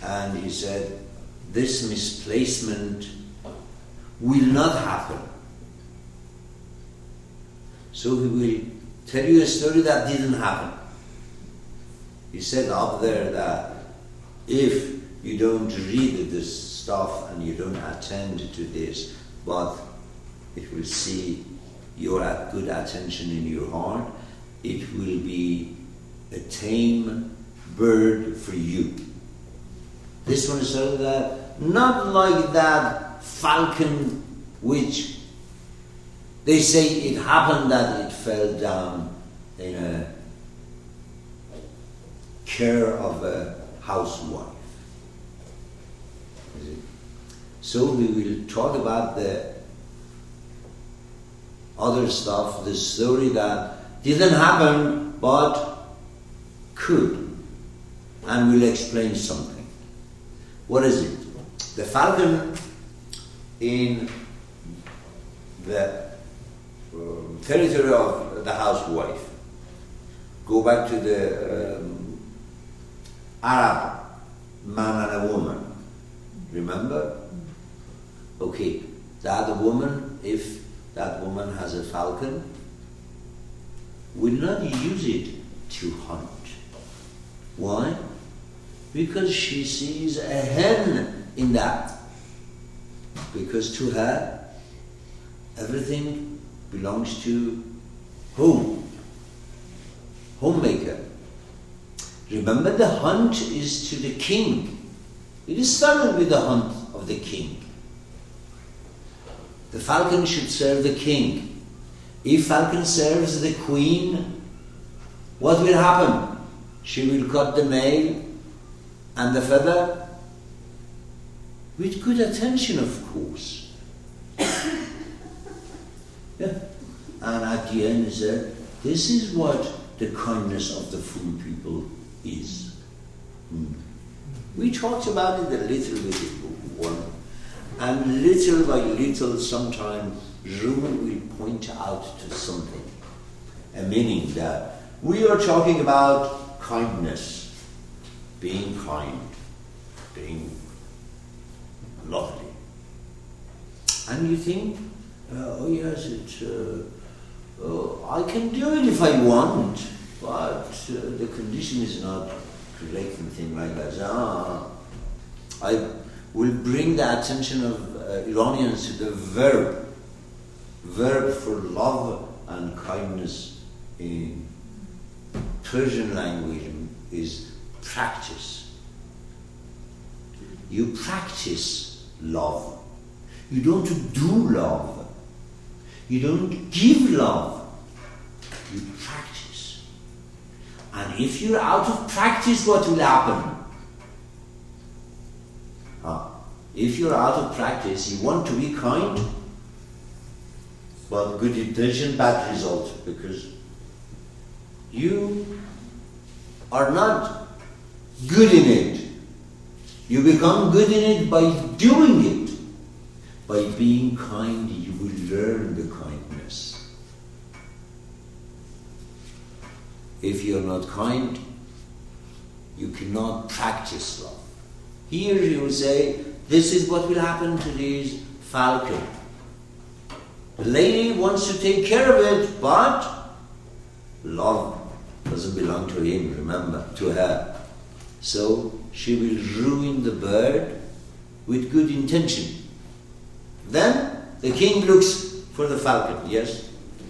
And he said, this misplacement will not happen. So he will tell you a story that didn't happen. He said up there that if you don't read this stuff and you don't attend to this, but it will see your good attention in your heart, it will be a tame bird for you. This one is sort of that, not like that falcon which they say it happened that it fell down in a care of a housewife. So we will talk about the other stuff, the story that didn't happen but could, and we'll explain something. What is it? The falcon in the territory of the housewife. Go back to the Arab man and a woman. Remember? Okay, that woman, if that woman has a falcon, will not use it to hunt. Why? Because she sees a hen in that. Because to her, everything belongs to home, homemaker. Remember, the hunt is to the king. It is started with the hunt of the king. The falcon should serve the king. If falcon serves the queen, what will happen? She will cut the male and the feather with good attention, of course. Yeah. And at the end he said, this is what the kindness of the fool people is. We talked about it a little bit one, and little by little sometime Reuben will point out to something, a meaning that we are talking about kindness, being kind, being lovely. And you think, oh yes, I can do it if I want, but the condition is not correct and things like that. I will bring the attention of Iranians to the verb for love and kindness in Persian language is practice. You practice love. You don't do love. You don't give love. You practice. And if you're out of practice, what will happen? If you're out of practice, you want to be kind, but good intention, bad result, because you are not good in it. You become good in it by doing it. By being kind, you will learn the kindness. If you're not kind, you cannot practice love. Here you will say, this is what will happen to this falcon. The lady wants to take care of it, but love doesn't belong to him, remember, to her. So she will ruin the bird with good intention. Then the king looks for the falcon, yes?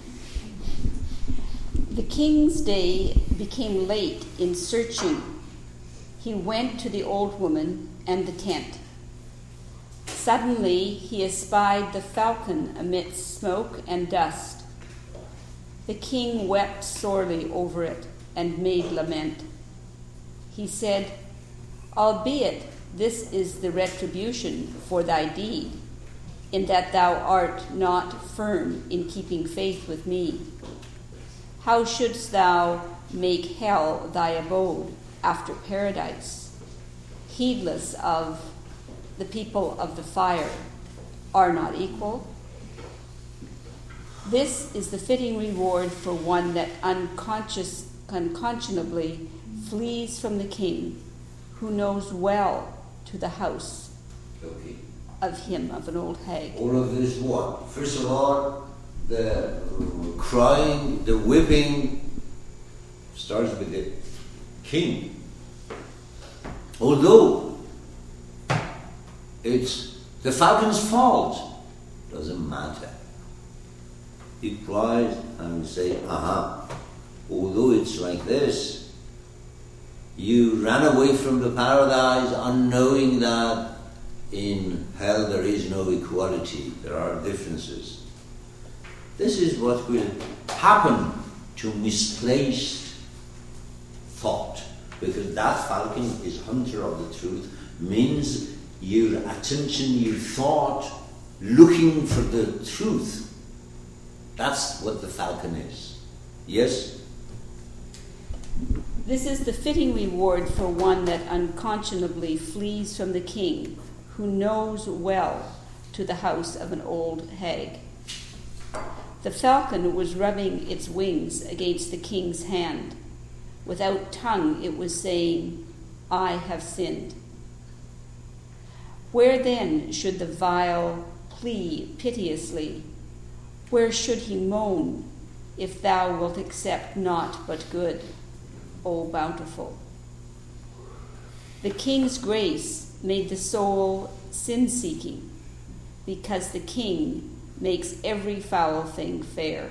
The king's day became late in searching. He went to the old woman and the tent. Suddenly he espied the falcon amidst smoke and dust. The king wept sorely over it and made lament. He said, albeit this is the retribution for thy deed, in that thou art not firm in keeping faith with me. How shouldst thou make hell thy abode after paradise, heedless of the people of the fire are not equal? This is the fitting reward for one that unconscionably flees from the king, who knows well to the house Okay. of an old hag. All of this what? First of all, the crying, the whipping starts with the king. Although it's the falcon's fault, doesn't matter. He cries and we say, although it's like this, you ran away from the paradise unknowing that in hell there is no equality, there are differences. This is what will happen to misplaced thought, because that falcon is hunter of the truth, means your attention, your thought, looking for the truth. That's what the falcon is. Yes? This is the fitting reward for one that unconscionably flees from the king, who knows well to the house of an old hag. The falcon was rubbing its wings against the king's hand. Without tongue it was saying, I have sinned. Where then should the vile plead piteously? Where should he moan, if thou wilt accept naught but good, O bountiful? The king's grace made the soul sin-seeking, because the king makes every foul thing fair.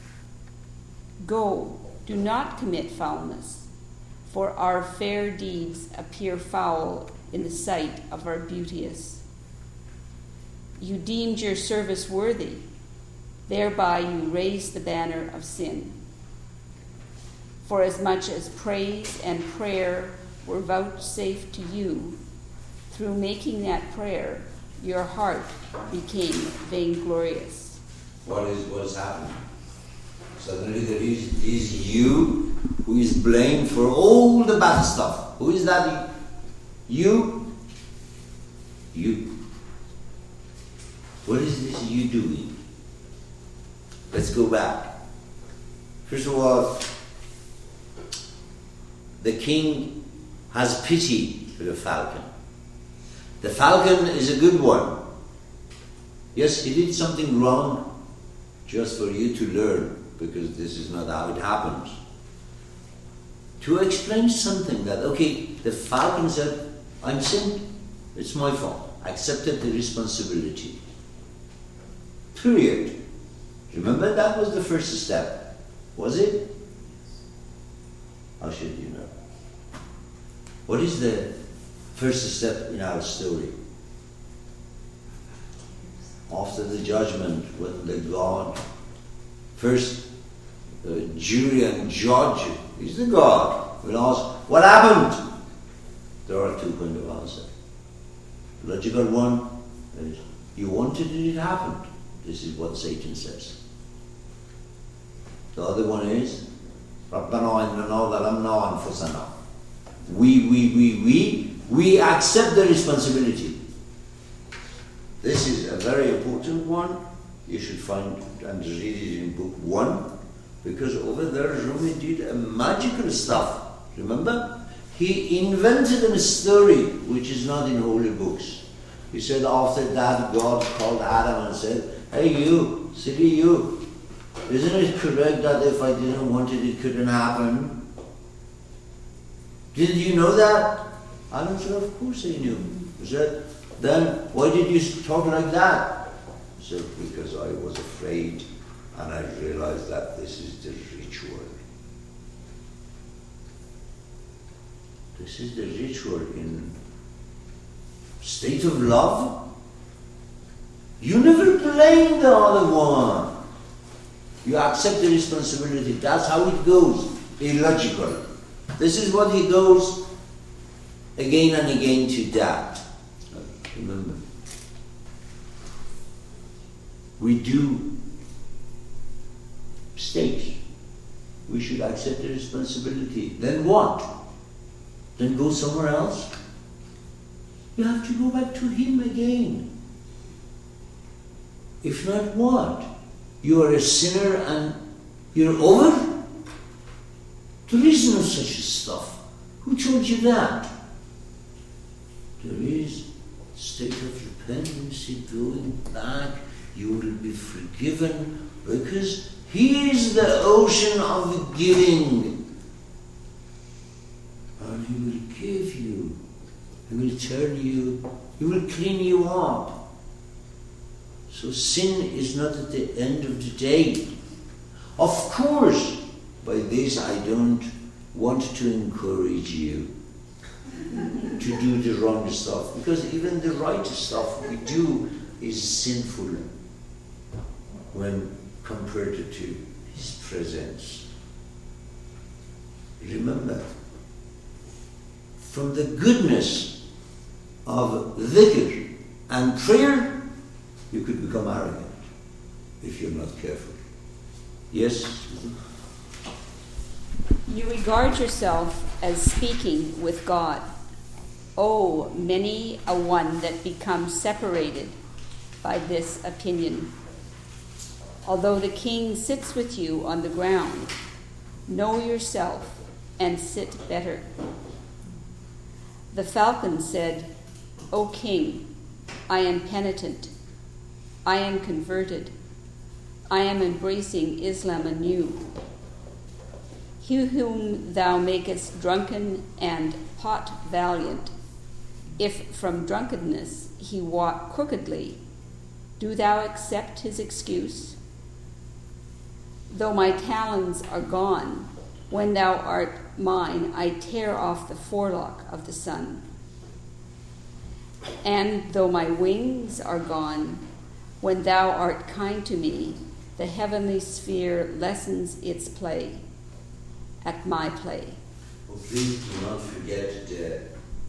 Go, do not commit foulness, for our fair deeds appear foul in the sight of our beauteous. You deemed your service worthy, thereby you raised the banner of sin. For as much as praise and prayer were vouchsafed to you, through making that prayer, your heart became vainglorious. What is happening? Suddenly there is you who is blamed for all the bad stuff. Who is that? You. What is this you doing? Let's go back. First of all, the king has pity for the falcon. The falcon is a good one. Yes, he did something wrong just for you to learn, because this is not how it happens. To explain something that, okay, the falcon said, I'm sinned, it's my fault. Accepted the responsibility. Period. Remember, that was the first step. Was it? How should you know? What is the first step in our story? After the judgment, when the God, first the jury and judge is the God, will ask, what happened? There are two kinds of answers. Logical one is, you wanted it, it happened. This is what Satan says. The other one is, we accept the responsibility. This is a very important one. You should find and read it in book 1, because over there Rumi did a magical stuff. Remember? He invented a story which is not in holy books. He said after that God called Adam and said, hey you, silly you, isn't it correct that if I didn't want it, it couldn't happen? Didn't you know that? Adam said, of course I knew. He said, then why did you talk like that? He said, because I was afraid and I realized that this is the ritual. This is the ritual in state of love. You never blame the other one. You accept the responsibility. That's how it goes. Illogical. This is what he goes again and again to that. Remember, we do state. We should accept the responsibility. Then what? Then go somewhere else? You have to go back to him again. If not, what? You are a sinner and you're over? There is no such stuff. Who told you that? There is this state of repentance, going back, you will be forgiven, because He is the ocean of giving. And He will give you. He will turn you. He will clean you up. So sin is not at the end of the day. Of course, by this I don't want to encourage you to do the wrong stuff, because even the right stuff we do is sinful when compared to His presence. Remember, from the goodness of dhikr and prayer, you could become arrogant if you're not careful. Yes? You regard yourself as speaking with God. Oh, many a one that becomes separated by this opinion. Although the king sits with you on the ground, know yourself and sit better. The falcon said, O king, I am penitent. I am converted. I am embracing Islam anew. He whom thou makest drunken and pot valiant, if from drunkenness he walk crookedly, do thou accept his excuse? Though my talons are gone, when thou art mine, I tear off the forelock of the sun. And though my wings are gone, when thou art kind to me, the heavenly sphere lessens its play at my play. Well, please do not forget the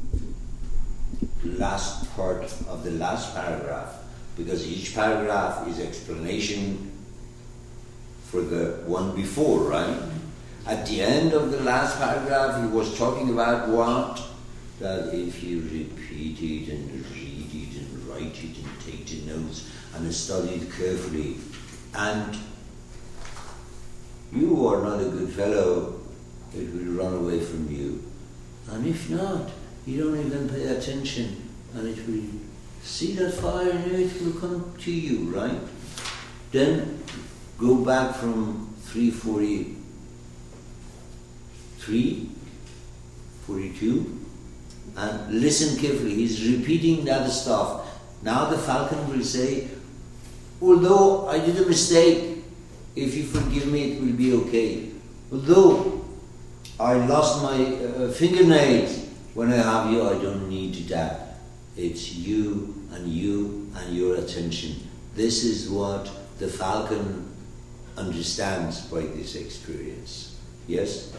last part of the last paragraph, because each paragraph is explanation for the one before, right? At the end of the last paragraph, he was talking about what? That if you repeat it and read it and write it and take the notes and study it carefully, and you are not a good fellow, it will run away from you. And if not, you don't even pay attention, and it will see that fire and it will come to you, right? Then go back from 343, 42, and listen carefully. He's repeating that stuff. Now the falcon will say, although I did a mistake, if you forgive me, it will be okay. Although I lost my fingernails, when I have you, I don't need that. It's you and your attention. This is what the falcon understands by this experience. Yes?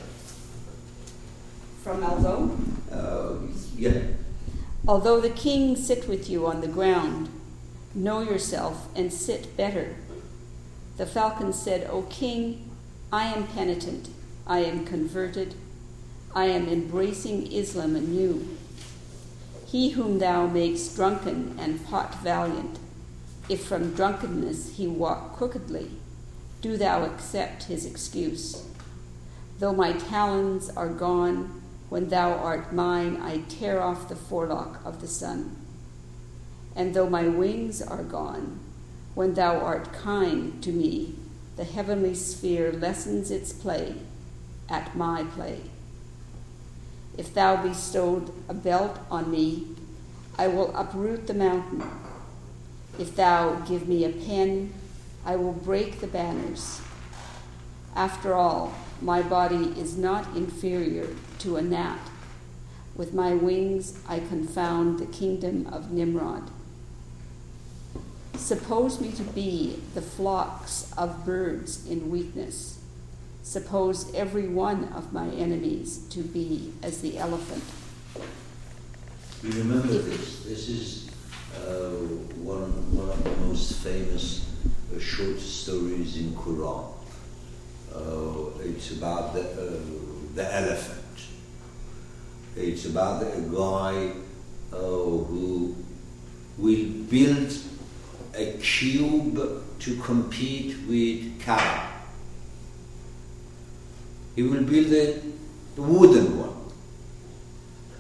From Aldo? Yeah. Although the king sit with you on the ground, know yourself and sit better. The falcon said, O king, I am penitent, I am converted, I am embracing Islam anew. He whom thou makest drunken and pot valiant, if from drunkenness he walk crookedly, do thou accept his excuse. Though my talons are gone, when thou art mine, I tear off the forelock of the sun. And though my wings are gone, when thou art kind to me, the heavenly sphere lessens its play at my play. If thou bestowed a belt on me, I will uproot the mountain. If thou give me a pen, I will break the banners. After all, my body is not inferior to a gnat. With my wings I confound the kingdom of Nimrod. Suppose me to be the flocks of birds in weakness. Suppose every one of my enemies to be as the elephant. You remember this? This is one of the most famous short stories in Quran. It's about the elephant. It's about a guy who will build a cube to compete with Kaaba. He will build a wooden one.